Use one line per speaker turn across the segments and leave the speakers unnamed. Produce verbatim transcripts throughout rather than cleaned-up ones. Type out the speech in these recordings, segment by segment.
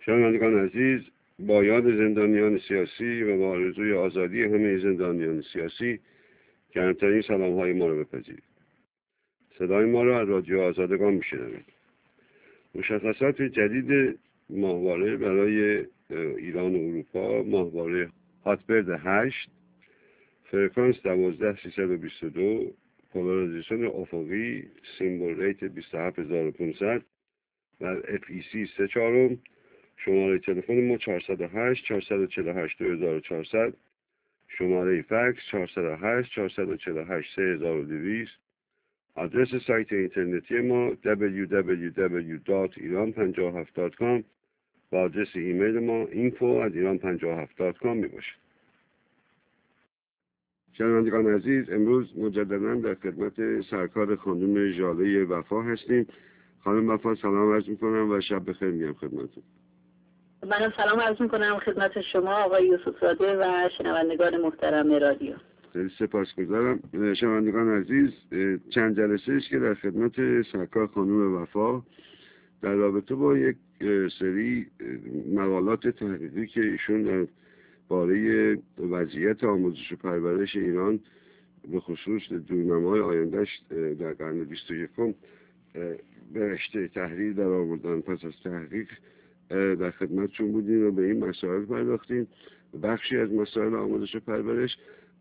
شنوندگان عزیز، با یاد زندانیان سیاسی و با آرزوی آزادی همه زندانیان سیاسی گرمترین سلام های ما را بپذیرید. صدای ما را از رادیو آزادگان میشنوید. مشخصات جدید ماهواره برای ایران و اروپا: ماهواره هاتبرد هشت، فرکانس دوازده سیصد و بیست و دو، پولاریزیشن افقی، سیمبل ریت بیست و هفت هزار و پانصد و اف ای سی سه چهارم. شماره تلفن ما چهارصد و هشت چهارصد و چهل و هشت دو هزار و چهارصد، شماره فکس چهارصد و هشت چهارصد و چهل و هشت سه هزار و دویست. آدرس سایت اینترنتی ما دبلیو دبلیو دبلیو دات ایران پنجاه و هفت دات کام و آدرس ایمیل ما اینفو ات ایران پنجاه و هفت دات کام می باشد. شنوندگان عزیز، امروز مجددا در خدمت سرکار خانم ژاله وفا هستیم. خانم وفا، سلام عرض میکنم و شب بخیر میگم خدمتتون.
منم سلام عرض میکنم خدمت شما آقای یوسف زاده و شنوندگان محترم رادیو.
خیلی سپاسگزارم. شنوندگان عزیز، چند جلسه است که در خدمت سرکار خانم وفا در رابطه با یک سری مقالات تحقیقی که ایشون در باره وضعیت آموزش و پرورش ایران به خصوص دورنمای آیندهش در قرن بیست و یکم به رشته تحریر در آوردن، پس از تحقیق در خدمتشون بودیم و به این مسائل پرداختیم. بخشی از مسائل آموزش و پرورش.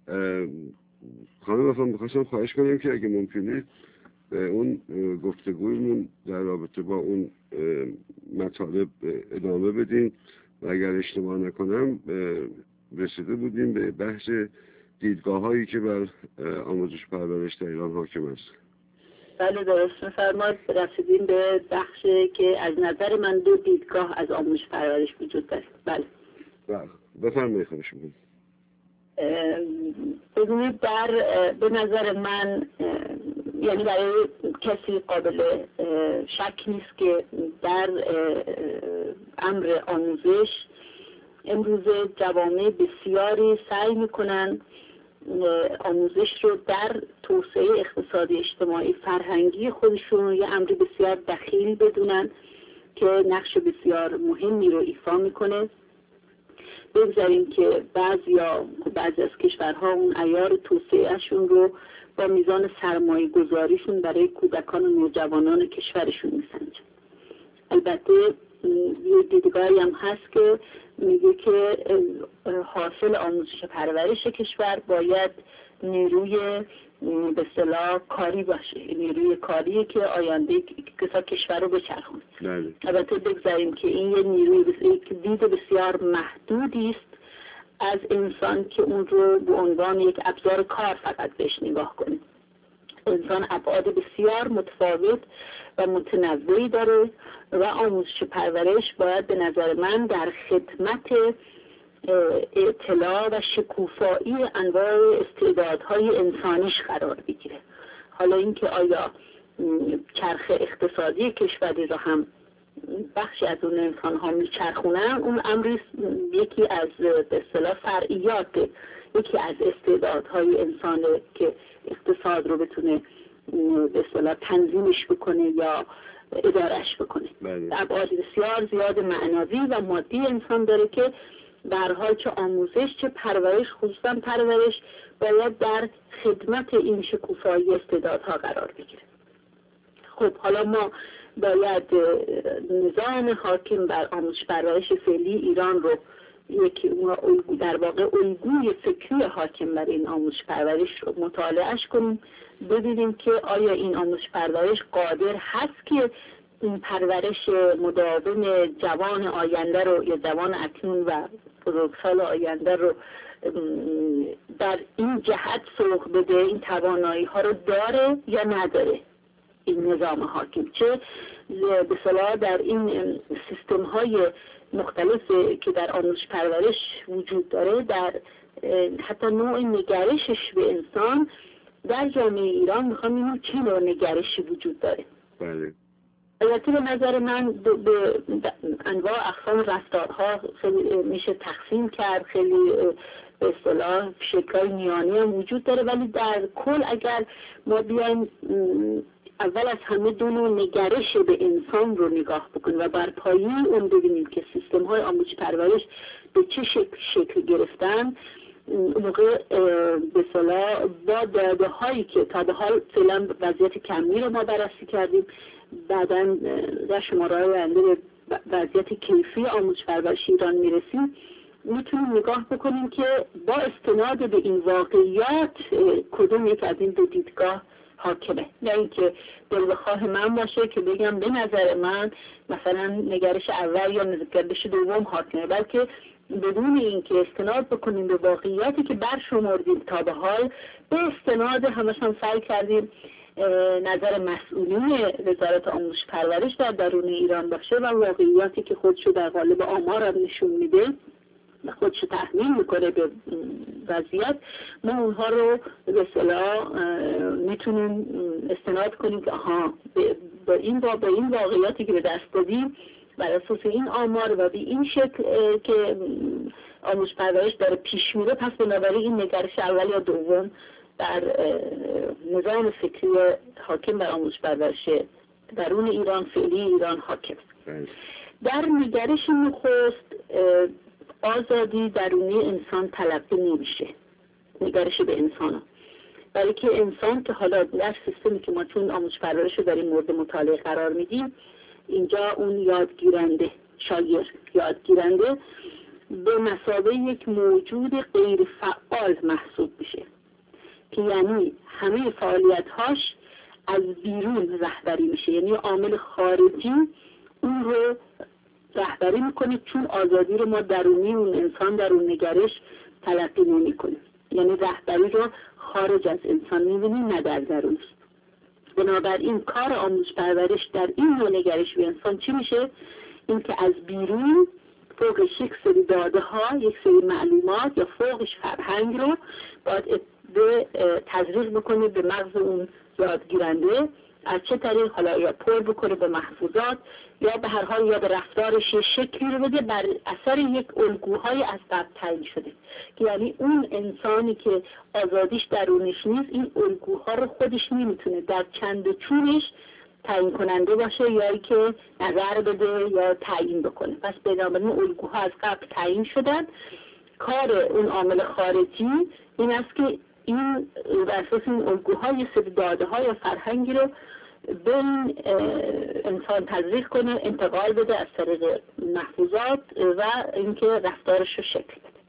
خانم وفا، میخواستم خواهش کنیم که اگه ممکنه اون گفتگویمون در رابطه با اون مطالب ادامه بدیم و اگر اشتباه نکنم رسیده بودیم به بحث دیدگاه هایی که بر آموزش پرورش در ایران حاکم است.
بله درست می‌فرمایید. رسیدیم به بخشی که از نظر من دو دیدگاه از آموزش پرورش وجود داره. بله.
بله. بفرمایید خواهش می‌کنم.
ببینید، در به نظر من یعنی برای کسی قابل شک نیست که در امر آموزش امروز جوامع بسیاری سعی میکنن آموزش رو در توسعه اقتصادی، اجتماعی، فرهنگی خودشون یه امر بسیار دخیل بدونن که نقش بسیار مهمی رو ایفا میکنه. بگذاریم که بعضیا بعضی از کشورها اون عیار توسعهشون رو با میزان سرمایه گذاریشون برای کودکان و نوجوانان کشورشون میسنجن. البته یه دیدگاهی هم هست که میگه که حاصل آموزش پرورش کشور باید نیروی به اصطلاح کاری باشه، نیروی کاری که آینده کسا کشور رو بچرخونه. البته بگذاریم که این یه نیروی که دید بسیار محدودی است از انسان که اون رو به عنوان یک ابزار کار فقط بهش نگاه کنه. انسان ابعاد بسیار متفاوت و متنوعی داره و آموزش پرورش باید به نظر من در خدمت اطلاع و شکوفایی انواع استعدادهای انسانیش قرار بگیره. حالا اینکه آیا چرخ اقتصادی کشوری رو هم بخشی از اون انسان ها میچرخونن، اون امری یکی از به اصطلاح فرعیات، یکی از استعدادهای انسانه که اقتصاد رو بتونه به اصطلاح تنظیمش بکنه یا ادارش بکنه. ابعاد بسیار زیاد معنوی و مادی انسان داره که به هر حال چه آموزش چه پرورش، خصوصا پرورش، باید در خدمت این شکوفایی استعدادها قرار بگیره. خب حالا ما باید نظام حاکم بر آموزش پرورش فعلی ایران رو یکی در واقع الگوی فکری حاکم بر این آموزش پرورش رو مطالعهش کنیم، ببینیم که آیا این آموزش پرورش قادر هست که این پرورش مداوم جوان آینده رو یا جوان اکنون و بزرگسال آینده رو در این جهت سوق بده، این توانایی ها رو داره یا نداره این نظام حاکم، چه به صلاح در این سیستم های مختلف که در آموزش پرورش وجود داره، در حتی نوع نگرشش به انسان در جامعه ایران میخوام اینو چه نوع نگرشی وجود داره.
بله.
البته به نظر من به انواع اقسام رفتارها خیلی میشه تقسیم کرد، خیلی به اصطلاح شکل‌های میانی هم وجود داره، ولی در کل اگر ما بیایم اول از همه دو نوع نگرش به انسان رو نگاه بکنیم و بر پایه اون ببینیم که سیستم های آموزش پرورش به چه شکل شکل گرفتن. اون موقع به اصطلاح با داده هایی که تا به حال فعلا وضعیت کمی رو ما بررسی کردیم، بعداً در شماره‌های آینده به وضعیت کیفی آموزش پرورش ایران میرسیم، میتونیم نگاه بکنیم که با استناد به این واقعیات کدوم یک از این دو دیدگاه حاکمه. نه اینکه دلبخواه من باشه که بگم به نظر من مثلا نگرش اول یا نگرش دوم حاکمه، بلکه بدون اینکه استناد بکنیم به واقعیاتی که برشمردیم تا به حال، به استناد همشون سعی کردیم نظر مسئولین وزارت آموزش پرورش در درون ایران باشه و واقعیاتی که خودشو در قالب آمار هم نشون میده و خودشو تحمیل میکنه به وضعیت، ما اونها رو به اصطلاح میتونیم استناد کنیم که آها با این با این واقعیاتی که به دست دادیم بر اساس این آمار و به این شکل که آموزش پرورش داره پیش میره، پس بنابراین این نگرش اول یا دوم در نظام فکری حاکم بر آموزش پرورش درون ایران فعلی ایران حاکم. در نگرش نخست آزادی درونی انسان تلقی نمیشه، نگرش به انسان، برای که انسان که حالا در سیستمی که ما چون آموزش پرورش رو داریم مورد مطالعه قرار میدیم، اینجا اون یادگیرنده شاگرد یادگیرنده به مثابه یک موجود غیر فعال محسوب میشه که یعنی همه فعالیت‌هاش از بیرون رهبری میشه، یعنی عامل خارجی اون رو رهبری میکنه، چون آزادی رو ما درونی اون انسان در اون نگرش تلقی نمی‌کنیم، یعنی رهبری رو خارج از انسان می‌بینیم نه در درونش. بنابراین کار آموزش پرورش در این نوع نگرش به انسان چی میشه؟ این که از بیرون فوقش یک سری داده ها، یک سری معلومات یا فوقش فرهنگ رو باید به تزریق بکنه به مغز اون یادگیرنده، از چه طریق؟ حالا یا پر بکنه به محفوظات یا به هر حال یا به رفتارش یه شکلی رو بده بر اثر یک الگوهای از قبل تعیین شده، که یعنی اون انسانی که آزادیش درونش نیست این الگوها رو خودش نمیتونه در چند و چونش تعیین کننده باشه یا که نظر بده یا تعیین بکنه. پس بنابراین الگوها از قبل تعیین شدن. کار اون عامل خارجی این است که این بر اساس این الگوها یه سری داده ها یا فرهنگی رو به این انسان تزریق کنه، انتقال بده از طریق محفوظات و اینکه رفتارش رو شکل بده.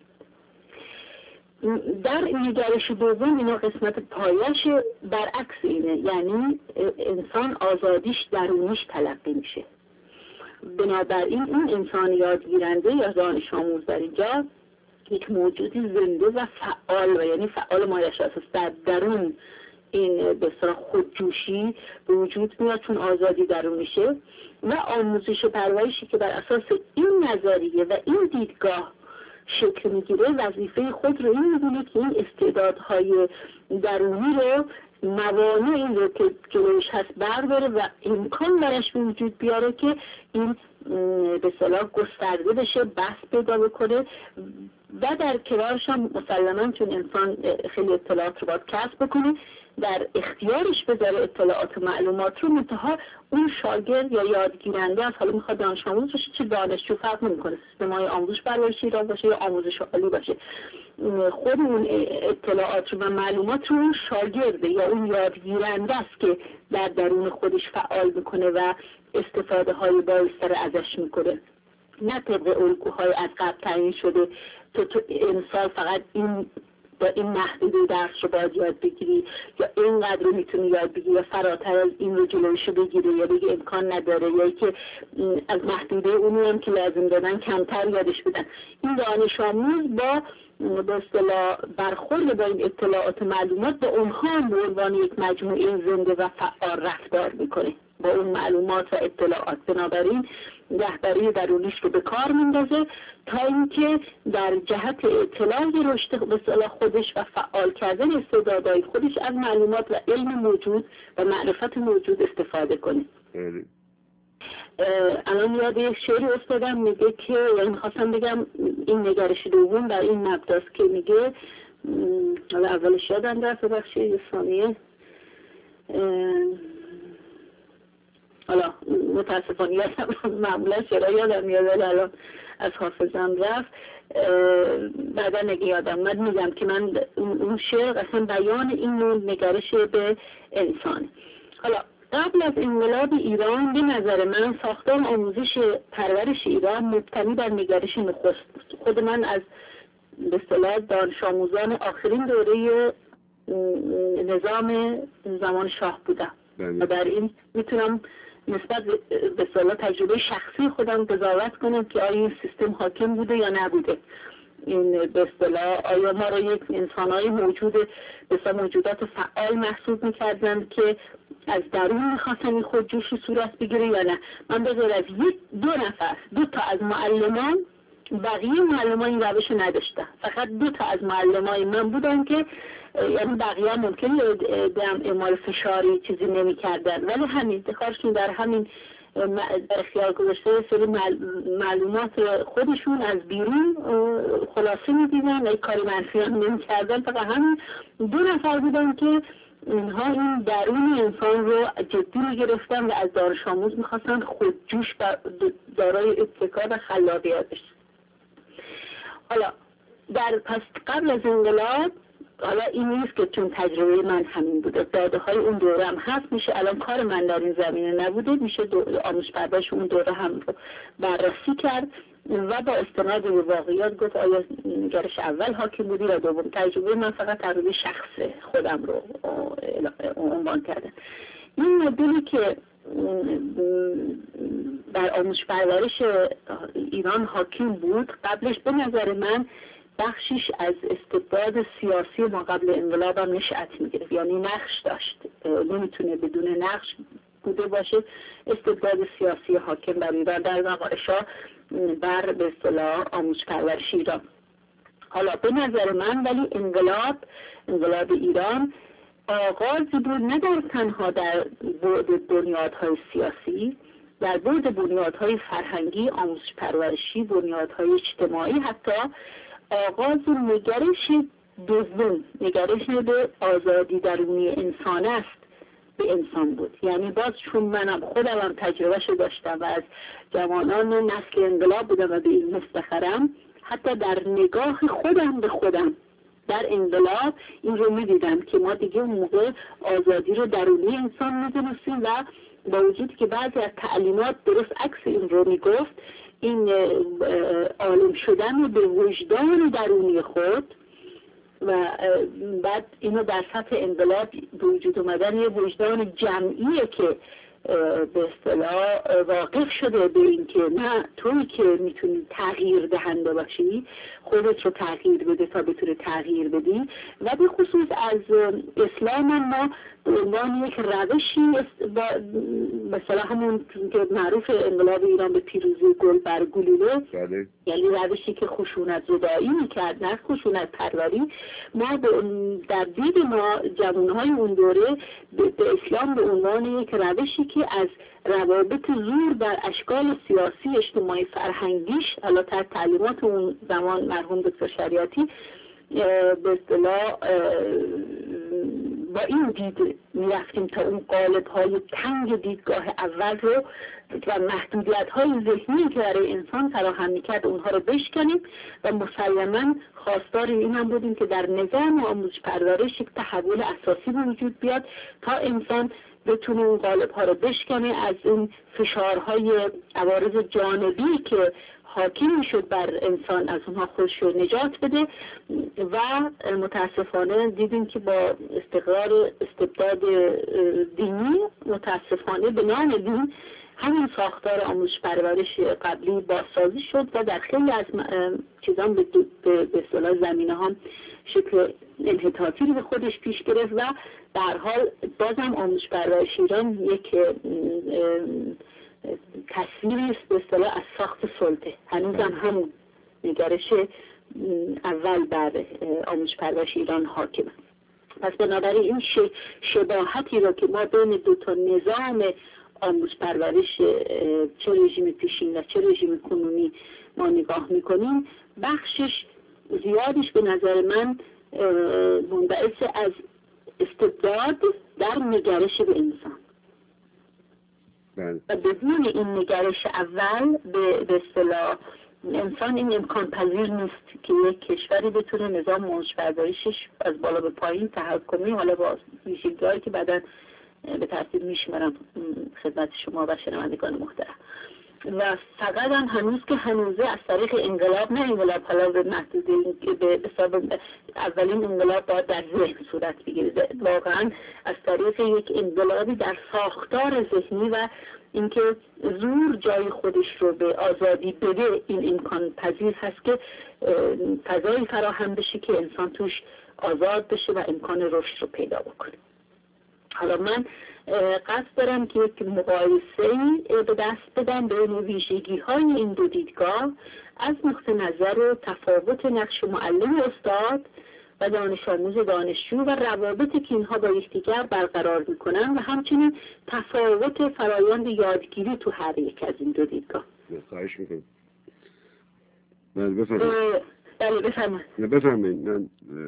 در نگرش دوم اینا قسمت پایش برعکس اینه، یعنی انسان آزادیش درونیش تلقی میشه. بنابراین این انسان یادگیرنده یا دانش آموز در اینجا یک موجودی زنده و فعال و یعنی فعال مایش اساس در درون این به اصطلاح خودجوشی به وجود میاد، چون آزادی درونیشه و آموزش پرورشی که بر اساس این نظریه و این دیدگاه شکل میگیره وظیفه خود رو این میدونه که این استعدادهای درونی رو موانع این رو که جلوش هست برداره و امکان برش به وجود بیاره که این به اصطلاح گسترده بشه، بسط پیدا بکنه و در کنارش هم مسلماً چون انسان خیلی اطلاعات رو باید کسب بکنه در اختیارش بذاره اطلاعات و معلومات رو، منتها اون شاگرد یا یادگیرنده از حالا میخواد دانش آموز باشه چه دانشجو فرق نمیکنه، سیستم‌های آموزش پرورشی ایران باشه یا آموزش عالی باشه، خود اون اطلاعات و معلومات رو اون شاگرده یا اون یادگیرنده است که در درون خودش فعال میکنه و استفاده های بایستر ازش میکنه، نه طبق الگوهای از قبل تعیین شده تو تو امسال فقط این با این محدوده درس رو باید یاد بگیری یا اینقدر رو میتونی یاد بگیری یا فراتر از این رو جلوشو بگیری یا بگی امکان نداره یا که از محدوده اونی هم که لازم دادن کمتر یادش بدن. این دانش آموز با به اصطلاح برخورد با این اطلاعات معلومات با اونها هم به عنوان یک مجموعه زنده و فعال رفتار میکنه با اون معلومات و اطلاعات. بنابراین رهبری درونیش رو به کار میندازه تا اینکه در جهت اطلاع رشد به اصطلاح خودش و فعال کردن استعدادهای خودش از معلومات و علم موجود و معرفت موجود استفاده کنه. الان یاد یک شعری افتادم میگه که یعنی میخواستم بگم این نگرش دوم در این مبداست که میگه حالا اولش یادم رفت بخشی یه ثانیه متاسفانه یادم معمولا چرا یادم میاد الان از حافظم رفت، بعدا اگه یادم من میگم که من اون شعر اصلا بیان این نوع نگرش به انسان. حالا قبل از انقلاب ایران به نظر من ساختار آموزش پرورش ایران مبتنی بر نگرش نخست بود. خود من از به اصطلاح دانش آموزان آخرین دوره نظام زمان شاه بودم و در این میتونم نسبت به اصطلاح تجربه شخصی خودم قضاوت کنم که آیا این سیستم حاکم بوده یا نبوده. این به اصطلاح آیا ما را یک انسان‌های موجود به اصطلاح موجودات فعال محسوب می‌کردند که از درون می‌خواستن این خودجوشی صورت بگیره یا نه. من به غیر از یک دو نفر دو تا از معلمان، بقیه معلمان این روش نداشتن، فقط دو تا از معلمای من بودن که یعنی بقیه ممکن دم اعمال فشاری چیزی نمی کردن، ولی همین کارشون در همین در اختیار گذاشته سری معلومات خودشون از بیرون خلاصه می دیدن و کاری منفی هم نمی کردن. فقط همین دو نفر بودن که اینها این درون انسان رو جدی می گرفتن و از دانش آموز می خواستن خودجوش و دارای ابتکار و خلاقیت بشه. حالا در پس قبل از انقلاب، حالا این نیست که چون تجربه من همین بوده، داده های اون دوره هم هست، میشه الان کار من در این زمینه نبوده، میشه آموزش پرورش اون دوره هم رو بررسی کرد و با استناد به واقعیات گفت آیا نگرش اول حاکم بودی و دوم. تجربه من فقط تجربه شخص خودم رو عنوان کردم. این مدلی که در آموزش پرورش ایران حاکم بود قبلش به نظر من بخشیش از استبداد سیاسی ما قبل انقلاب هم نشأت می‌گرفت، یعنی نقش داشت، نمیتونه بدون نقش بوده باشه. استبداد سیاسی حاکم بر ایران در زمان شاه بر به اصطلاح آموزش پرورش ایران. حالا به نظر من ولی انقلاب انقلاب ایران آغازی بود نه در تنها در بعد بنیادهای سیاسی، در بعد بنیادهای فرهنگی، آموزش پرورشی، بنیادهای اجتماعی، حتی آغاز نگرش دوم، نگرش به آزادی درونی انسان است به انسان بود. یعنی باز چون منم خودم هم تجربهشو داشتم و از جوانان نسل انقلاب بودم و به این مفتخرم، حتی در نگاه خودم به خودم در انقلاب این رو میدیدم که ما دیگه اون موقع آزادی رو درونی انسان میدونستیم و با وجودی که بعضی از تعلیمات درست عکس این رو میگفت، این عالم شدن به وجدان درونی خود و بعد اینو در سطح انقلاب به وجود اومدن یه وجدان جمعیه که به اصطلاح واقف شده به این که نه توی که میتونی تغییر دهنده باشی، خودت رو تغییر بده تا بتونه تغییر بدی. و به خصوص از اسلام ما به عنوان یک روشی مثلا همون که معروف انقلاب ایران به پیروزی گل بر گلوله، یعنی روشی که خشونت زدایی میکرد نه خشونت پروری، ما در دید ما جوانهای اون دوره به اسلام به عنوان یک روشی که از روابط زور در اشکال سیاسی اجتماعی فرهنگیش، حالا تحت تعلیمات اون زمان مرحوم دکتر شریعتی به اصطلاح با این دید میرفتیم تا اون قالب های تنگ دیدگاه اول رو و محدودیت های ذهنی که برای انسان فراهم میکرد اونها رو بشکنیم و مسلماً خواستار این هم بودیم که در نظام آموزش پرورش یک تحول اساسی به وجود بیاد تا انسان بتونه اون قالب ها رو بشکنه، از اون فشارهای عوارض جانبی که حاکم میشد بر انسان از اونها خودش رو نجات بده. و متاسفانه دیدیم که با استقرار استبداد دینی متاسفانه به نام دین همین ساختار آموزش پرورش قبلی بازسازی شد و در خیلی از چیزان به به اصطلاح زمینه ها شکل انحطاطی رو به خودش پیش گرفت و در حال بازم آموزش پرورش ایران یک تصویری است به اصطلاح از ساخت سلطه. هنوزم هم نگرش اول بر آموزش پرورش ایران حاکمه. پس بنابراین این شباهتی را که ما بین دو تا نظام آموزش پرورش چه رژیم پیشین و چه رژیم کنونی ما نگاه میکنیم، بخشش زیادش به نظر من منبعث از استبداد در نگرش به انسان.
بله.
و بدون این نگرش اول به به اصطلاح انسان این امکان پذیر نیست که یک کشوری بتونه نظام موج‌پردازیش از بالا به پایین تحکمی، حالا با ویژگی‌هایی که بعداً به ترتیب میشمارم خدمت شما و شنوندگان محترم. و فقط هم هنوز که هنوزه از طریق انقلاب، نه انقلاب حالا به محدوده به حساب اولین انقلاب باید در ذهن صورت بگیره، واقعا از طریق یک انقلابی در ساختار ذهنی و اینکه زور جای خودش رو به آزادی بده، این امکان پذیر هست که فضایی فراهم بشه که انسان توش آزاد بشه و امکان رشد رو پیدا بکنه. حالا من قصد دارم که یک مقایسه‌ای به دست بدم بین ویژگی‌های این دو دیدگاه از نقطه نظر و تفاوت نقش معلم استاد و دانش آموز دانشجو و روابطی که اینها با یکدیگر برقرار میکنن و همچنین تفاوت فرایند یادگیری تو هر یک از این دو دیدگاه.
خواهش میکنم. بله بفرمایید.
بله بفرمایید.
بفرمایید. من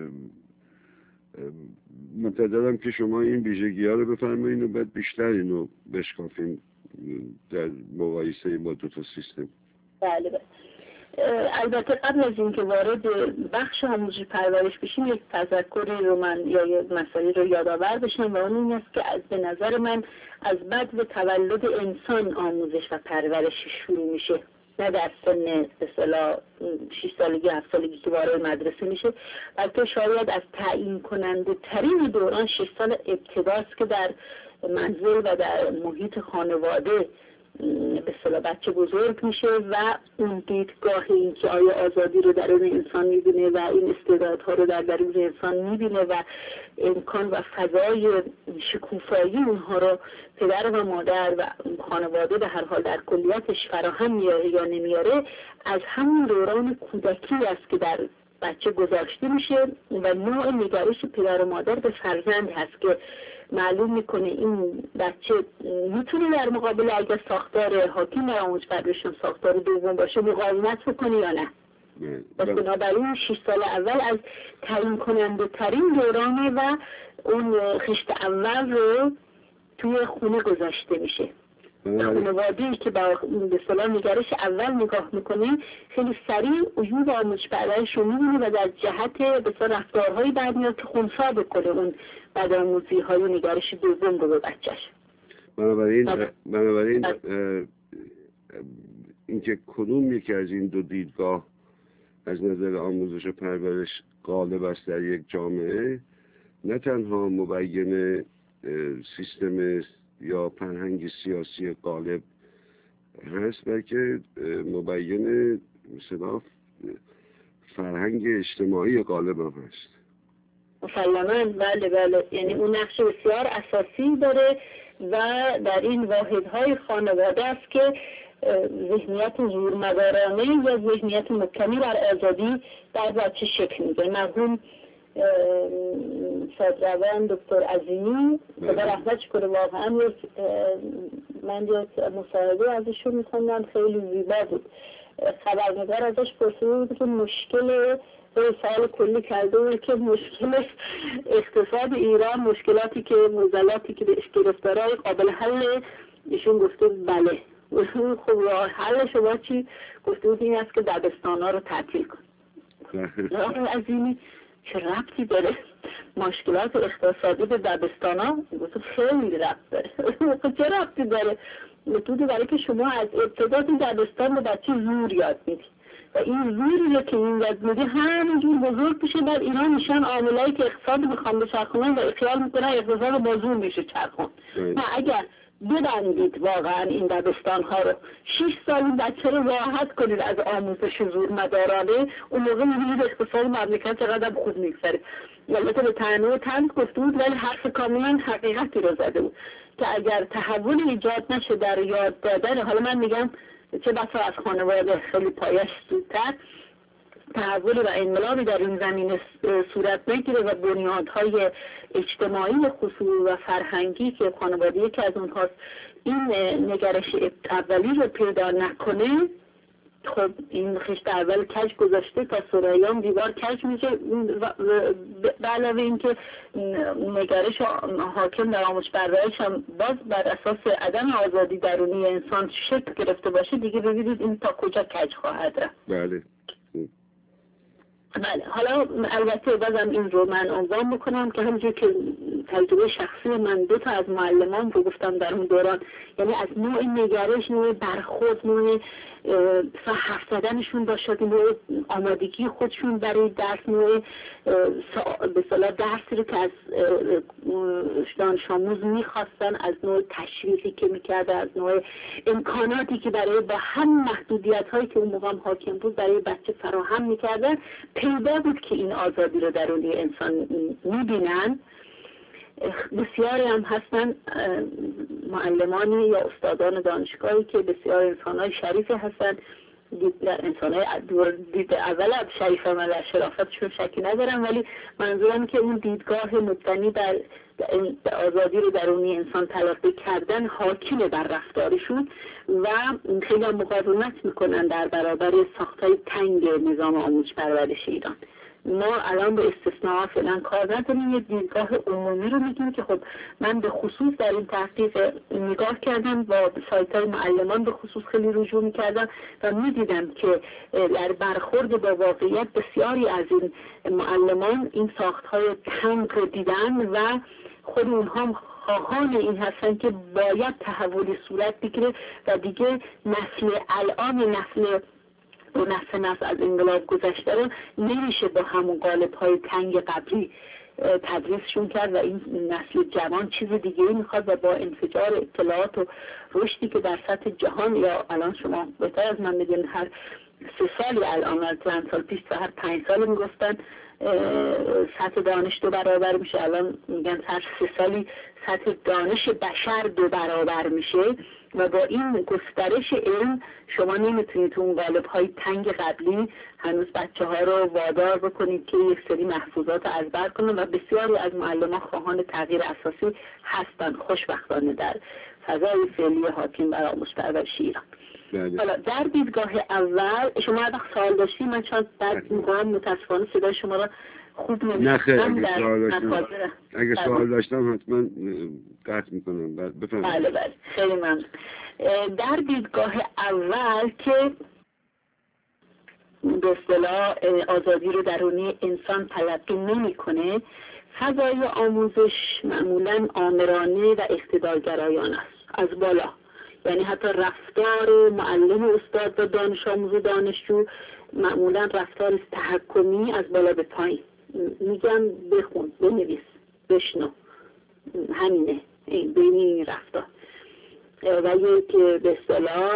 منتظرم که شما این ویژگی ها رو بفرمایید و بعد بیشتر اینو بشکافیم در مقایسه با دو تا سیستم.
بله بله. البته قبل از اینکه وارد بخش آموزشی پرورش بشیم یک تذکری رو من یا یک مسئله رو یادآور بشم و اون این است که از به نظر من از بعد به تولد انسان آموزش و پرورش شروع میشه، نه در سن به اصطلاح شش سالگی هفت سالگی که وارد مدرسه میشه، بلکه شاید از تعیین کننده ترین دوران شش سال ابتداست که در منزل و در محیط خانواده به اصطلاح بچه بزرگ میشه و اون دیدگاه این که آیا آزادی رو درون انسان میبینه و این استعدادها رو در درون انسان میبینه و امکان و فضای شکوفایی اونها رو پدر و مادر و خانواده به هر حال در کلیاتش فراهم میاره یا نمیاره، از همون دوران کودکی است که در بچه گذاشته میشه و نوع نگرش پدر و مادر به فرزند هست که معلوم میکنه این بچه میتونه در مقابل اگر ساختار حاکم در آموزش پرورش ساختار دوم باشه مقاومت بکنه یا نه. پس بنابراین شش سال اول از تعیین کننده ترین دورانه و اون خشت اول رو توی خونه گذاشته میشه. خانواده‌ای که با به اصطلاح نگرش اول نگاه میکنه خیلی سریع عیوب آموزش پرورش رو میبینه و در جهت به اصطلاح رفتارهایی بعد میاد که خنثی بکنه اون بدآموزی های نگرش دوم رو به بچه‌ش.
بنابراین بنابراین اینکه کدوم یکی از این دو دیدگاه از نظر آموزش و پرورش غالب است در یک جامعه نه تنها مبین سیستم یا فرهنگ سیاسی غالب هست، بلکه مبین مثلا فرهنگ اجتماعی غالب هم هست.
مسلماً بله بله، یعنی اون نقش بسیار اساسی داره و در این واحدهای خانواده است که ذهنیت زورمدارانه یا ذهنیت مبتنی بر آزادی در بچه شکل میده. مرحوم شادروان دکتر عظیمی خدا رحمتش کنه، واقعا من یک مصاحبه ازشون میخوندم خیلی زیبا بود. خبرنگار ازش پرسیده بود که مشکل به سوال کلی کرده بود که مشکل اقتصاد ایران، مشکلاتی که معضلاتی که بهش گرفتارهای قابل حل، ایشون گفته بله. خب راه حل شما چی؟ گفته بود این است که دبستان‌ها رو تعطیل کن. آقای عظیمی چه ربطی داره مشکلات اقتصادی به دبستان‌ها؟ گفته خیلی ربط داره. چه ربطی داره؟ متودی برای که شما از ابتدا دبستان به بچه زور یاد میدی و این زوری رو که این یاد میدی همینجور بزرگ بشه. در ایران میشن عاملایی که اقتصاد میخوان بچرخونن و خیال میکنن اقتصاد با زور میشه چرخون. نه، اگر ببندید واقعا این دبستان ها رو، شش سال بچه رو راحت کنید از آموزش زور مدارانه، اون موقع میبینید اقتصاد مملکت چقدر خوب میگذره. البته به تنوع و طنز گفته بود ولی حرف کاملا حقیقتی رو زده بود که اگر تحول ایجاد نشه در یاد دادن، حالا من میگم چه بسا از خانواده خیلی پایش زودتر تحول و انقلابی در این زمینه صورت بگیره و بنیادهای اجتماعی خصوصی و فرهنگی که خانواده یکی از اونهاست این نگرش اولی رو پیدا نکنه، خب این خشت اول کج گذاشته تا ثریام دیوار کج میشه. به علاوه اینکه نگرش حاکم در آموزش پرورش هم باز بر اساس عدم آزادی درونی انسان شکل گرفته باشه، دیگه ببینید این تا کجا کج خواهد رفت.
بله.
بله. حالا البته بازم این رو من عنوان بکنم که همونجور که تجربه شخصی من دو تا از معلمان رو گفتم در اون دوران، یعنی از نوع نگرش، نوع برخورد، نوع حرف زدنشون باشد، نوع آمادگی خودشون برای درس، نوع به اصطلاح درسی رو که از دانش آموز میخواستن، از نوع تشویقی که میکرده، از نوع امکاناتی که برای با هم محدودیت هایی که اون موقع حاکم بود برای بچه فراهم میکردن، پیدا بود که این آزادی رو درونی انسان میبینن. بسیاری هم هستن معلمانی یا استادان دانشگاهی که بسیار انسانهای شریفی هستن، انسانهای دید اول شریف هم در شرافتشون شکی ندارم، ولی منظورم که اون دیدگاه مبتنی بر آزادی رو درونی انسان تلقی کردن حاکم بر رفتارشون و خیلی مقاومت میکنن در برابر ساختای تنگ نظام آموزش پرورش ایران. ما الان به استثناء فعلا کار نداریم، یه دیدگاه عمومی رو میگیم که خب من به خصوص در این تحقیق نگاه کردم، با سایت های معلمان به خصوص خیلی رجوع میکردم و میدیدم که در برخورد با واقعیت بسیاری از این معلمان این ساختهای تنگ رو دیدن و خود اونها خواهان این هستن که باید تحولی صورت بگیره و دیگه نسل الان نسل و نسل نسل از انقلاب گذشته رو نمیشه با همون قالب های تنگ قبلی تدریسشون کرد و این نسل جوان چیز دیگه میخواد و با انفجار اطلاعات و رشدی که در سطح جهان، یا الان شما بهتر از من میدونید هر سه سالی الان از چند سال پیش و هر پنج سال میگفتن سطح دانش دو برابر میشه، الان میگن هر سه سالی سطح دانش بشر دو برابر میشه و با این گسترش علم شما نمیتونید تو اون قالب های تنگ قبلی هنوز بچه ها رو وادار بکنید که یک سری محفوظات رو ازبر کنن و بسیاری از معلمان خواهان تغییر اساسی هستن خوشبختانه در فضای فعلی حاکم بر آموزش پرورش ایران. حالا در دیدگاه اول شما اگه سوال داشتی من چند بعد میگم متاسفانه صدای شما را خوب
نمیشنم. اگه سوال داشتم اگه سوال داشتم حتما قطع میکنم. بفرمایید.
بله بله خیلی ممنون. در دیدگاه اول که به اصطلاح آزادی رو درونی انسان تلقی نمیکنه، فضای آموزش معمولا آمرانه و اقتدارگرایانه است از بالا، یعنی حتی رفتار معلم و استاد و دانش آموز و دانشجو معمولا رفتار تحکمی از بالا به پایین، میگن بخون، بنویس، بشنو، همینه بین این رفتار. و یک به اصطلاح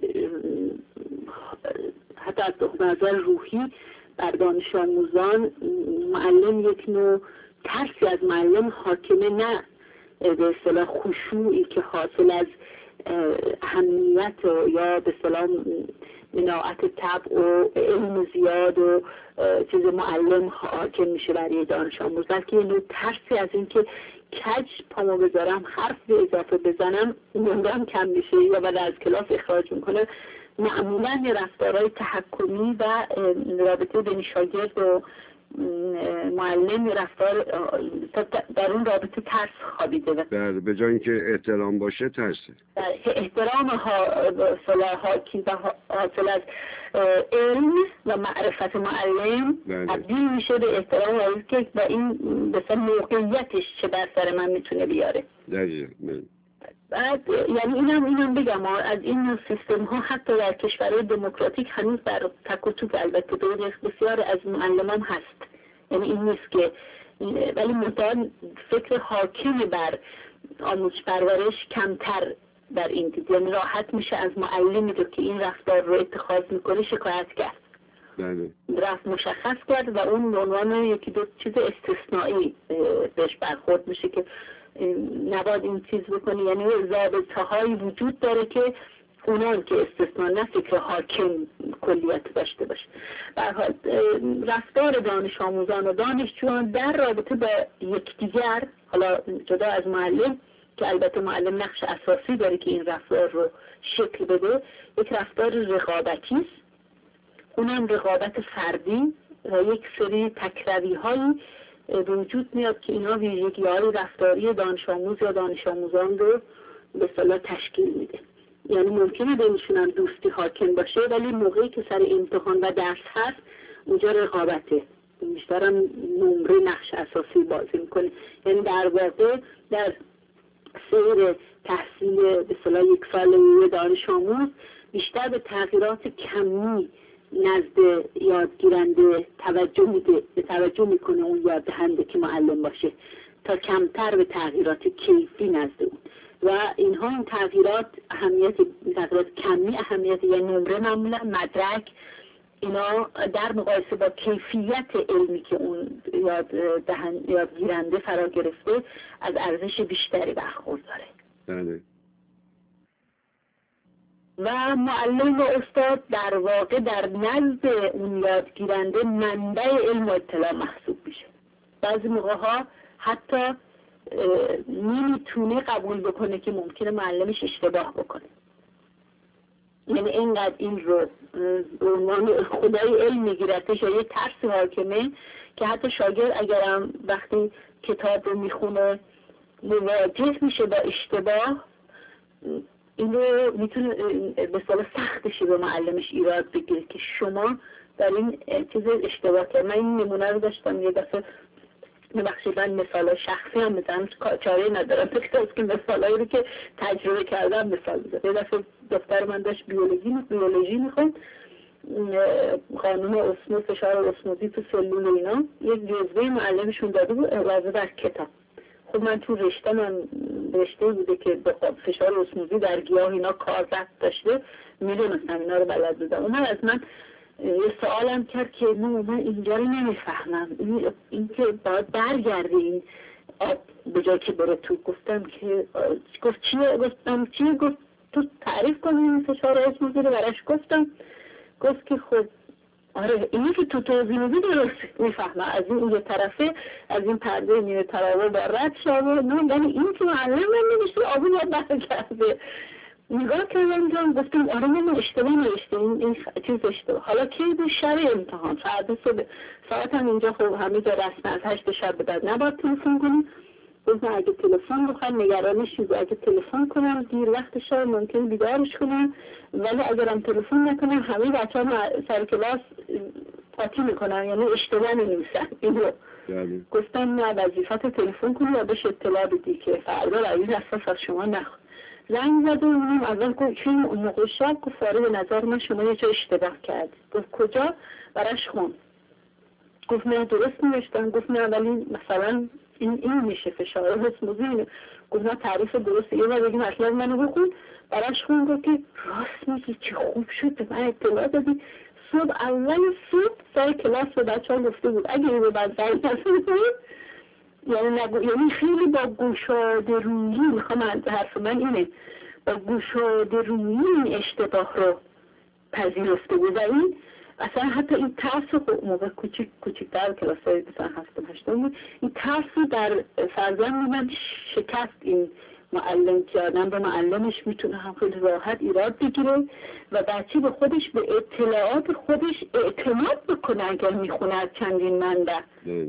حتی از نظر روحی بر دانش آموزان معلم یک نوع ترسی از معلم حاکمه، نه به اصطلاح خشوعی که حاصل از اهمیت و یا به اصطلاح مناعت طبع و علم زیاد و چیز معلم حاکم میشه برای دانش آموز، بلکه یه نوع ترسی از اینکه کج پامو بذارم، حرف به اضافه بزنم، نمرم کم میشه یا بعد از کلاس اخراج میکنه. معمولا یه رفتارهای تحکمی و رابطه بین شاگرد و معلم رفتار در اون رابطه ترس خوابیده
و به جای اینکه احترام باشه ترسه.
احترام حاکی و حاصل از علم و معرفت معلم تبدیل میشه به احترام و این به موقعیتش چه بر سر من میتونه بیاره.
دقیقاً.
بعد یعنی اینم اینم بگم از این سیستم ها حتی در کشورهای دموکراتیک هنوز در تک و توک البته بسیار از معلمان هست، یعنی این نیست که، ولی مطمئن فکر حاکم بر آموزش پرورش کمتر در این دید، یعنی راحت میشه از معلمی رو که این رفتار رو اتخاذ میکنه شکایت کرد.
بله.
رفت مشخص کرد و اون عنوان یکی دو چیز استثنایی بهش برخورد میشه که نباید این چیز بکنی، یعنی ضابطه هایی وجود داره که اونان که استثنا نه فکر حاکم کلیت داشته باشه. به هر حال رفتار دانش آموزان و دانشجویان در رابطه با یکدیگر، حالا جدا از معلم که البته معلم نقش اساسی داره که این رفتار رو شکل بده، یک رفتار رقابتی است اونم رقابت فردی و یک سری تکروی هایی به وجود میاد که اینا ویژگی های رفتاری دانش آموز یا دانش آموزان رو به اصطلاح تشکیل میده. یعنی ممکنه بینشون هم دوستی حاکم باشه، ولی موقعی که سر امتحان و درس هست اونجا رقابته، بیشتر هم نمره نقش اساسی بازی میکنه. یعنی در واقع در سیر تحصیل به اصطلاح یک ساله دانش آموز بیشتر به تغییرات کمی نزد یادگیرنده توجه میده، به توجه میکنه اون یاد دهنده که معلم باشه، تا کمتر به تغییرات کیفی نزد اون. و اینها این تغییرات اهمیت تغییرات کمی اهمیت یا نمره معمولا مدرک اینا در مقایسه با کیفیت علمی که اون یاد دهن یادگیرنده فرا گرفته از ارزش بیشتری برخورداره.
بله.
و معلم و استاد در واقع در نزد اون یادگیرنده منبع علم و اطلاع محسوب میشه. بعضی موقع ها حتی نمیتونه قبول بکنه که ممکنه معلمش اشتباه بکنه. یعنی اینقدر این رو به عنوان خدای علم میگیرتش یا یه ترس حاکمه که حتی شاگرد اگرم وقتی کتاب رو میخونه مواجه میشه با اشتباه، این رو میتونه به صورت سختشی به معلمش ایراد بگیره که شما در این چیز اشتباه کرد. من این نمونه رو داشتم یه دفعه، ببخشید من مثال شخصی هم میزنم، چاره ندارم بخاطر که مثالایی رو که تجربه کردم مثال بزنم. یه دفعه دختر من داشت بیولوژی بیولوژی میخوند، قانون اسموز، فشار اسموزی تو سلول اینا، یک جزوه معلمشون داده بود علاوه بر کتاب. خب من تو رشته من رشته بوده که فشار اسموزی در گیاه اینا کار رفت داشته، میدونستم اینا رو بلد بودم. اون از من یه سوالم کرد که نه من اینجا رو نمیفهمم، این, این که باید برگرده این آب به جای که بره تو. گفتم که گفت چیه؟ گفتم چیه؟ گفت تو تعریف کنی این فشار اسموزی رو براش. گفتم گفت که خب آره اینی که تو توضیح میدی درست میفهمم، از این یه طرفه از این پرده نیمه تراوه با رد شده، نه یعنی این که معلم من نمیشه آبون یاد برگرده. نگاه کردم جان گفتم آره من اشتباه نوشته، این, این چیز اشتباه. حالا کی بود؟ شب امتحان فردا صبح ساعت هم اینجا خب همه جا رسم از هشت شب به بعد نباید تلفن کنیم. گفتم اگه تلفن بخوام نگرانش نیست، اگه تلفن کنم دیر وقت شب ممکن بیدارش کنم، ولی اگرم تلفن نکنم همه بچه‌ها سر کلاس قاطی میکنن، یعنی اشتباه نمی‌نویسن. اینو گفتم نه وظیفت تلفن کنی و بهش اطلاع بدی که فردا رئیس اساس از شما نخواد. زنگ زد و اونم اول گفت چون اون موقع شب گفت آره به نظر من شما یه جا اشتباه کردی. گفت کجا؟ براش خون. گفت نه درست نوشتم. گفت نه ولی مثلا این این میشه فشار اسموزی. گفت نه تعریف درسته، یه بار بگیم اصلا منو بخون. براش خون. گفت که راست میگی چه خوب شد به من اطلاع دادی. صبح اول صبح سر کلاس به بچه‌ها گفته بود اگه اینو بعد زنگ نزنید، یعنی نگو، یعنی خیلی با گشاده رویی، میخوام حرف من اینه، با گشاده رویی این اشتباه رو پذیرفته بود. این اصلا حتی این ترس رو موقع کوچیک کوچیک‌تر کلاس‌های مثلا هفتم هشتم بود، این ترس رو در فرزند من شکست. این معلم که آدم به معلمش میتونه هم خیلی راحت ایراد بگیره و بچه به خودش به اطلاعات خودش اعتماد بکنه اگر میخونه از چندین منبع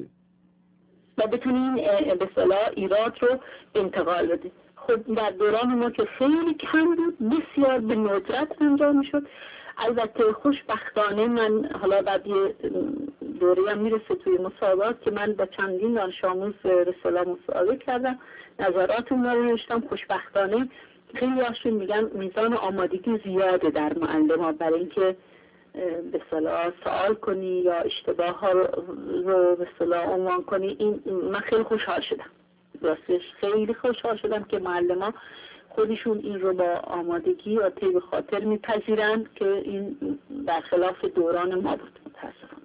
و بتونین به اصطلاح ایراد رو انتقال بده. خب در دوران ما که خیلی کم بود، بسیار به ندرت انجام شد. البته خوشبختانه من حالا بعد یه دوره هم میرسه توی مسابقات که من با چندین دانش آموز رساله مسابقه کردم، نظرات اونها رو نوشتم. خوشبختانه خیلی هاشون میگن میزان آمادگی زیاده در معلم ها برای اینکه به اصطلاح سوال کنی یا اشتباه ها رو به اصطلاح عنوان کنی. این من خیلی خوشحال شدم، راستش خیلی خوشحال شدم که معلم ها خودشون این رو با آمادگی و طیب خاطر میپذیرن که این برخلاف دوران ما بود متاسفانه.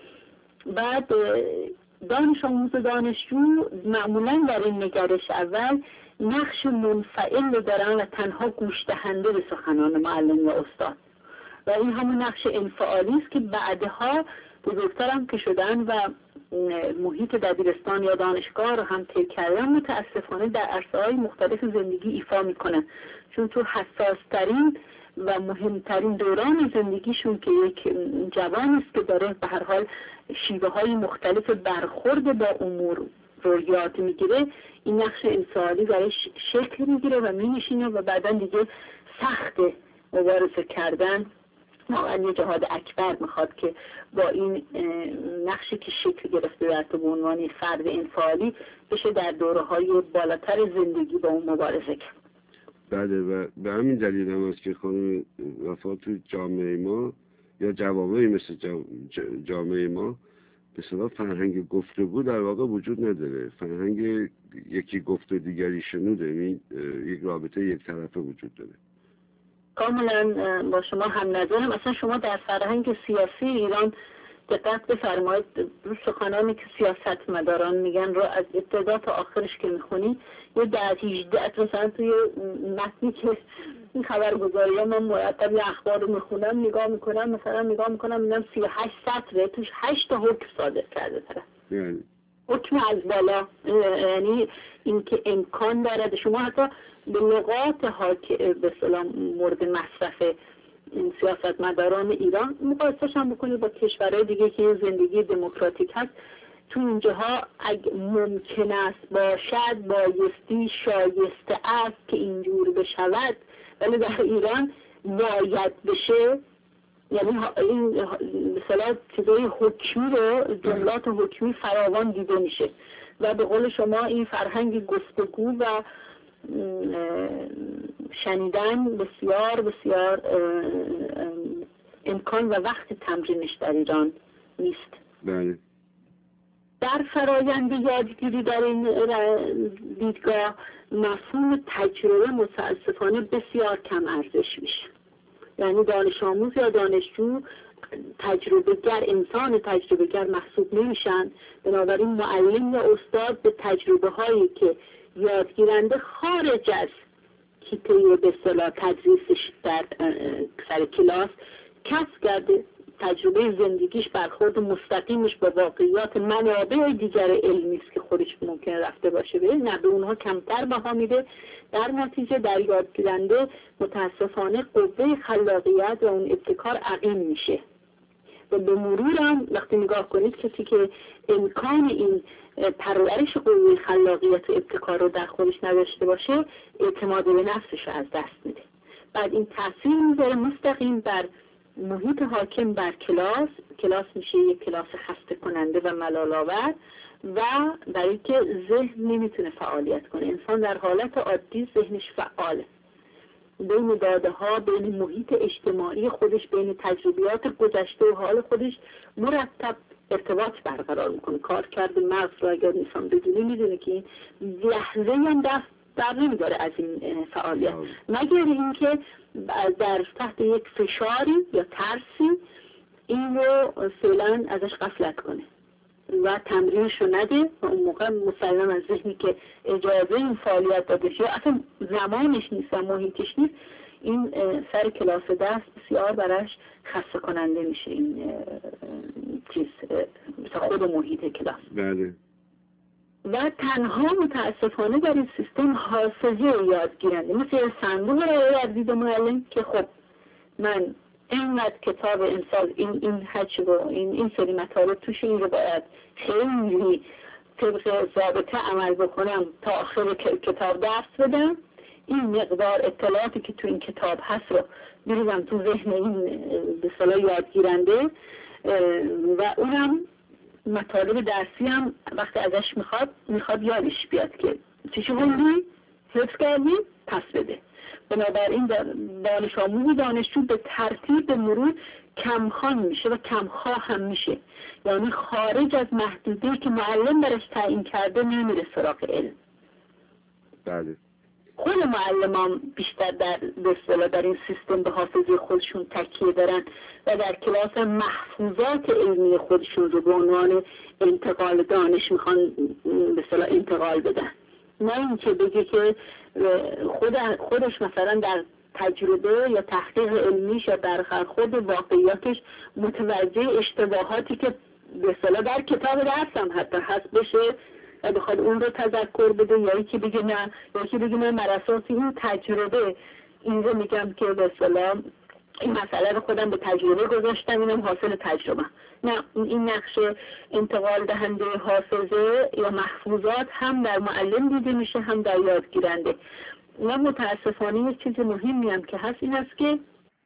بعد دانش آموز و دانشجو معمولا در این نگرش اول نقش منفعل دارن و تنها گوش دهنده به سخنان معلم یا استاد و این همون نقش انفعالی است که بعدها بزرگترم که شدن و محیط دبیرستان یا دانشگاه رو هم طی کردن متاسفانه در عرصه‌های مختلف زندگی ایفا میکنن، چون تو حساس ترین و مهمترین دوران زندگیشون که یک جوان است که داره به هر حال شیوه های مختلف برخورد با امور رو یاد میگیره، این نقش انفعالی برایش شکل میگیره و مینشینه و بعدا دیگه سخت مبارزه کردن واقعا یه جهاد اکبر میخواد که با این نقشی که شکل گرفته در تو به عنوان فرد انفعالی بشه در دوره‌های بالاتر زندگی با اون مبارزه کرد.
بله و به همین دلیل هم است که خانم وفا تو جامعه ما یا جوامعی مثل جامعه ما به اصطلاح فرهنگ گفتگو در واقع وجود نداره. فرهنگ یکی گفت و دیگری شنوده، این یک رابطه یک طرفه وجود داره.
کاملا با شما هم نظرم. اصلا شما در فرهنگ سیاسی ایران دقت بفرمایید، سخنانی که سیاست مداران میگن رو از ابتدا تا آخرش که میخونی یه ده هجده مثلا توی متنی که این خبرگزاری ها من مرتب یه اخبار رو میخونم نگاه میکنم، مثلا نگاه میکنم میدم سی و هشت سطره توش هشت حکم صادر کرده طرف.
یعنی
حکم از بالا، یعنی اینکه امکان دارد شما حتی به نقاط ها که به اصطلاح مورد مصرف این سیاست مداران ایران مقایسه‌ش هم بکنید با کشورهای دیگه که زندگی دموکراتیک هست، تو اینجاها اگه ممکن است باشد بایستی شایسته است که اینجور بشود، ولی در ایران باید بشه. یعنی این مثلا چیزای حکمی رو، جملات حکمی فراوان دیده میشه و به قول شما این فرهنگ گفتگو و شنیدن بسیار بسیار امکان و وقت تمرینش در ایران نیست.
بله.
در فرایند یادگیری در این دیدگاه مفهوم تجربه متاسفانه بسیار کم ارزش میشه. یعنی دانش آموز یا دانشجو تجربه گر، انسان تجربه گر محسوب نمیشن. بنابراین معلم یا استاد به تجربه هایی که یادگیرنده خارج از کیته به اصطلاح تدریسش در سر کلاس کسب کرده، تجربه زندگیش برخورد مستقیمش با واقعیات منابع دیگر علمی است که خودش ممکن رفته باشه به نه به اونها کمتر بها میده. در نتیجه در یادگیرنده متاسفانه قوه خلاقیت و اون ابتکار عقیم میشه و به مرور هم وقتی نگاه کنید کسی که امکان این پرورش قوه خلاقیت و ابتکار رو در خودش نداشته باشه اعتماد به نفسش رو از دست میده. بعد این تاثیر میذاره مستقیم بر محیط حاکم بر کلاس. کلاس میشه یک کلاس خسته کننده و ملال‌آور و برای اینکه ذهن نمیتونه فعالیت کنه. انسان در حالت عادی ذهنش فعاله، بین داده ها، بین محیط اجتماعی خودش، بین تجربیات گذشته و حال خودش مرتب ارتباط برقرار میکنه. کار کرده مغز رو اگر انسان بدونه میدونه که لحظه هم دست در نمیداره از این فعالیت، مگر اینکه در تحت یک فشاری یا ترسی این رو فعلا ازش غفلت کنه و تمرینش رو نده و اون موقع مسلم از ذهنی که اجازه این فعالیت داده یا اصلا زمانش نیست و محیطش نیست، این سر کلاس دست بسیار براش خسته کننده میشه. این چیز خود محیط کلاس.
بله.
و تنها متاسفانه در این سیستم حافظه یادگیرنده مثل صندوق رو از دید معلم که خب من اینقدر کتاب امسال این این حج رو این این سری مطالب توش این رو باید خیلی طبق ضابطه عمل بکنم تا آخر کتاب درس بدم، این مقدار اطلاعاتی که تو این کتاب هست رو بریزم تو ذهن این به اصطلاح یادگیرنده و اونم مطالب درسی هم وقتی ازش میخواد میخواد یادش بیاد که چیشو خوندی؟ حفظ کردی؟ پس بده. بنابراین دانش آموز و دانشجو به ترتیب به مرور کمخوان میشه و کمخواه هم میشه، یعنی خارج از محدوده‌ای که معلم برش تعیین کرده نمیره سراغ علم.
بله.
خود معلمان بیشتر در به اصطلاح در این سیستم به حافظه خودشون تکیه دارن و در کلاس محفوظات علمی خودشون رو به عنوان انتقال دانش میخوان به اصطلاح انتقال بدن، نه اینکه بگه که خود خودش مثلا در تجربه یا تحقیق علمیش یا در خود واقعیاتش متوجه اشتباهاتی که به اصطلاح در کتاب درس هم حتی هست بشه و بخواد اون رو تذکر بده، یا یکی بگه نه، یا یکی بگه نه بر اساس این تجربه اینجا میگم که به اصطلاح این مسئله رو خودم به تجربه گذاشتم، اینم حاصل تجربه. نه این نقش انتقال دهنده حافظه یا محفوظات هم در معلم دیده میشه هم در یادگیرنده. و متاسفانه یک چیز مهمی هم که هست این است که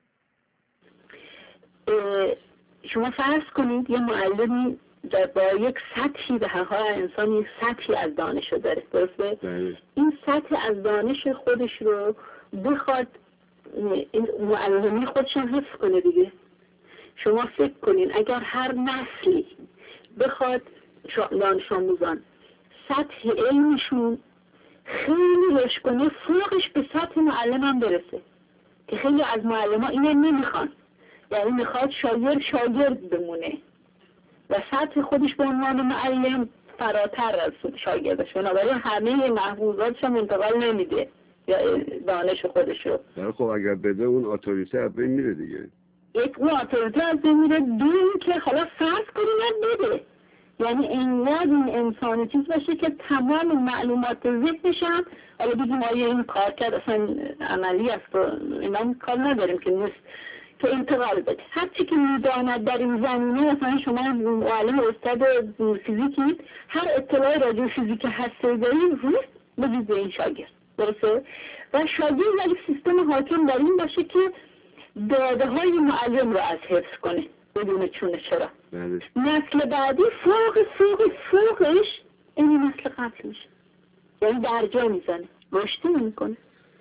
شما فرض کنید یه معلمی با یک سطحی به هر حال انسان یک سطحی از دانش رو داره، درسته؟ این سطح از دانش خودش رو بخواد این معلمی خودش هم حفظ کنه دیگه. شما فکر کنین اگر هر نسلی بخواد دانش آموزان سطح علمشون خیلی رشد کنه فوقش به سطح معلم هم برسه، که خیلی از معلم ها اینه نمیخوان، یعنی میخواد شاگرد شاگرد بمونه و سطح خودش به عنوان معلم فراتر از شاگردش، بنابراین همه محفوظاتش هم انتقال نمیده یا دانش خودش رو.
خب اگر بده اون اتوریته از بین میره دیگه.
یک اون اتوریته از بین میره، دون که حالا فرض کنیم بده، یعنی اینقدر این انسانی چیز باشه که تمام معلومات ذهنش هم، حالا بگیم آیا این کار کرد اصلا عملی است و اینا کار نداریم که نیست، که انتقال بده هرچی که میداند در این زمینه. مثلا شما معلم استاد فیزیکی هر اطلاعی راجع به فیزیک هسته دارید روز بدید به این شاگرد، درسته؟ و شاگرد یک سیستم حاکم بر این باشه که داده های معلم رو از حفظ کنه بدون چونه چرا. نسل بعدی فوق فوق فوقش این نسل قبل میشه، یعنی درجا میزنه، رشد نمیکنه.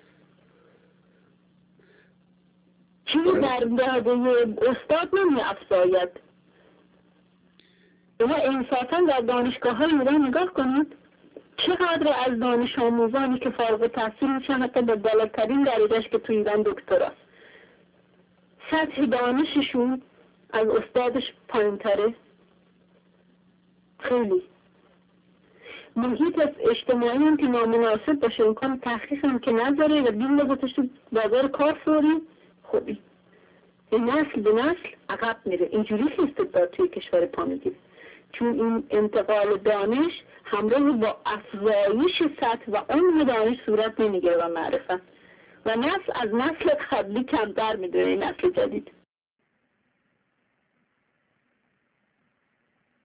چیزی در داده استاد نمی افزاید. اما انصافا در دانشگاه های ایران نگاه کنید چقدر از دانش آموزانی که فارغ التحصیل میشن حتی به بالاترین درجهش که توی ایران دکتراست، سطح دانششون از استادش پایین تره. خیلی محیط اجتماعی هم که نامناسب باشه، امکان تحقیق هم که نذاره و دین بگوتش تو بازار کار فوری خوبی، این نسل به نسل عقب میره. اینجوری استعداد توی کشور پا میگیره، چون این انتقال دانش همراه با افزایش سطح و عمق دانش صورت نمیگیره و معرفت، و نسل از نسل قبلی کمتر میدونه این نسل جدید.